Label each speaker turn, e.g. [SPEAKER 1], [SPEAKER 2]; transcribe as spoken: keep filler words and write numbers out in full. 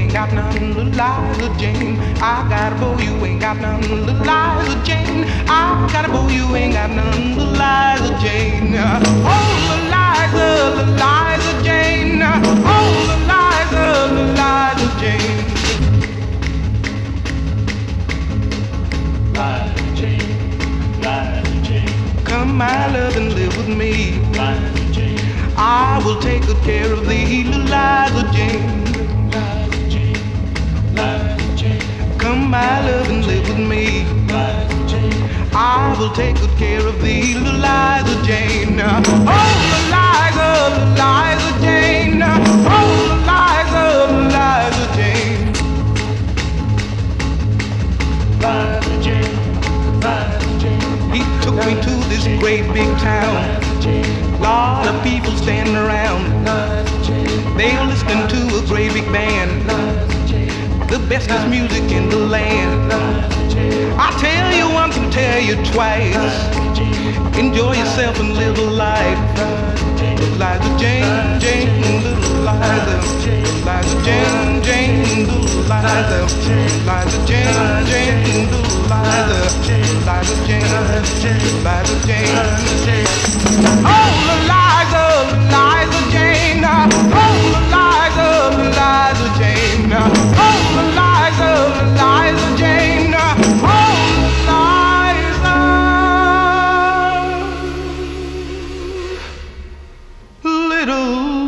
[SPEAKER 1] ain't got none, Eliza Jane. I got a bow, you ain't got none, Eliza Jane. I got a bow, you ain't got none, Eliza Jane. Oh, Eliza, Eliza Jane. Oh, Eliza, Eliza Jane.
[SPEAKER 2] Eliza Jane, Eliza Jane.
[SPEAKER 1] Come, my love, and live with me.
[SPEAKER 2] Eliza Jane.
[SPEAKER 1] I will take good care of thee, Eliza Jane.
[SPEAKER 2] Eliza Jane, Eliza Jane.
[SPEAKER 1] Come, my love, and live with me.
[SPEAKER 2] Eliza Jane.
[SPEAKER 1] I will take good care of thee, Eliza Jane. Oh, Eliza, Eliza Jane. Oh, Eliza, Eliza Jane.
[SPEAKER 2] Eliza Jane, Eliza Jane.
[SPEAKER 1] He took me to this great big town.
[SPEAKER 2] Eliza Jane.
[SPEAKER 1] Lot of people standing around.
[SPEAKER 2] Eliza Jane.
[SPEAKER 1] They were listening to a great big band.
[SPEAKER 2] Eliza Jane.
[SPEAKER 1] The bestest music in the land.
[SPEAKER 2] Eliza Jane.
[SPEAKER 1] I tell you once and tell you twice.
[SPEAKER 2] Eliza Jane.
[SPEAKER 1] Enjoy yourself and live a life. Eliza Jane, Jane, little Eliza. Eliza Jane, Jane, little Eliza. Eliza Jane, Jane, little Eliza. Eliza Jane, Eliza Jane. Oh, Eliza, Eliza Jane. Oh, Eliza, Eliza Jane. Oh, Eliza, Eliza Jane. Oh, Eliza, little